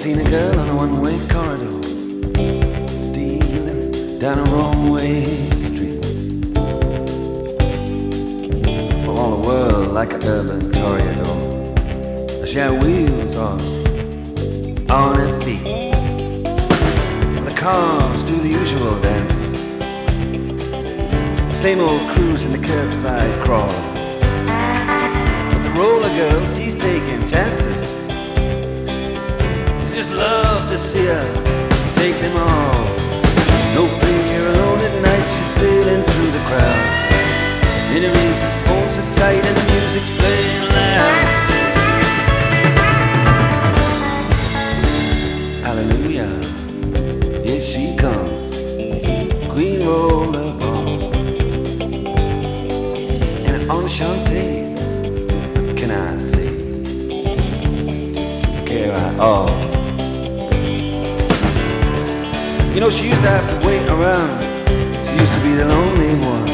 seen a girl on a one-way corridor, stealing down a wrong-way street. For all the world like an urban toreador, she had wheels on her feet. The cars do the usual dances, same old cruise in the curbside crawl. But the roller girl, she's taking chances. You just love to see her take them all. No fear, alone at night, she's sailing through the crowd. Enemies, his phones are tight and the music's playing loud. Hallelujah, here she comes, Queen Rollerball. And enchanté, can I say, care at all. You know, she used to have to wait around, she used to be the lonely one.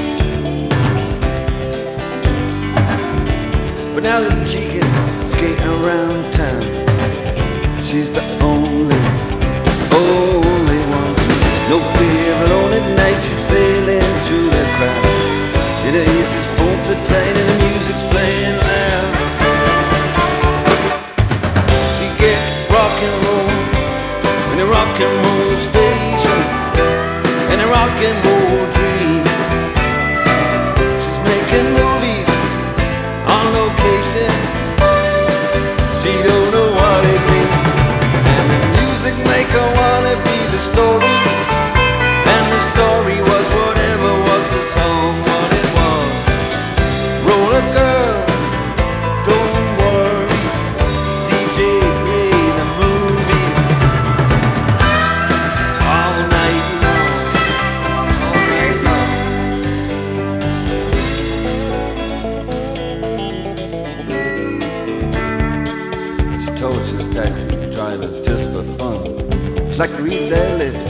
But now that she can skate around town, she's the only one. No fear, alone at night, she's sailing through the crowd. In her ears, his phones are tight and the music's playing loud. She gets rock and roll in a rock and roll station, in a rock and roll dream. She's making movies on location, she don't know what it means. And the music make her wanna be the story, and the story was whatever was the song, what it was. Roller girl, don't worry, DJ play the movies all night long, all night long. She tortures taxi drivers just for fun. She like to read their lips.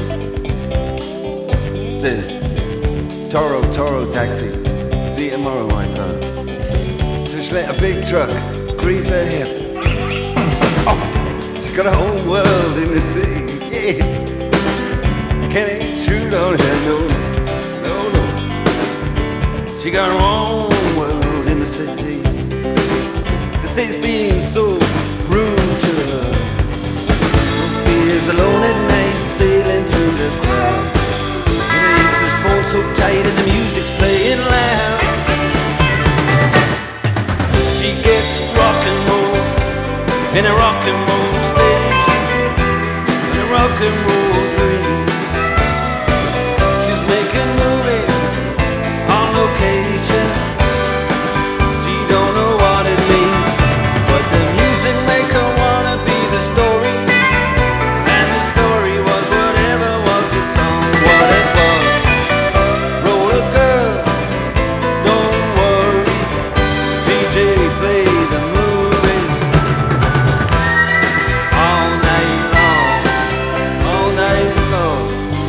Said, Toro, Toro taxi, see you tomorrow, my son. So she let a big truck grease her hip. Oh, she got her own world in the city, yeah. Can't intrude on her, no, no, no. She got her own world in the city. The city's being so rude to her. He is alone at night, sailing through the crowd. His phone so tight and the music's playing loud. She gets rock and roll in a rock and roll station, in a rock and roll dream. She's making movies on location, she don't know what it means. But the music make her wanna be the story, and the story was whatever was the song, what it was. Roller girl, don't worry, DJ play the movies all night long, all night long.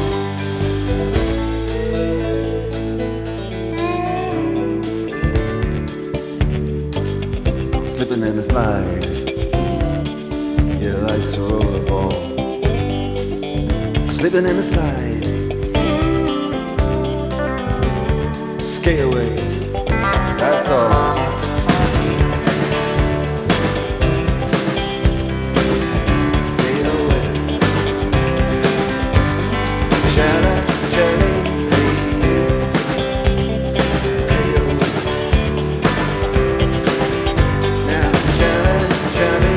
Slipping in the slide, yeah, life's a rollerball. Slipping in the slide, skate away, that's all. Skate away. Shala, shala, skate away. Now, shala, shala.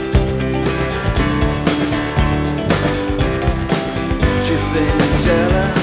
She's saying, shala.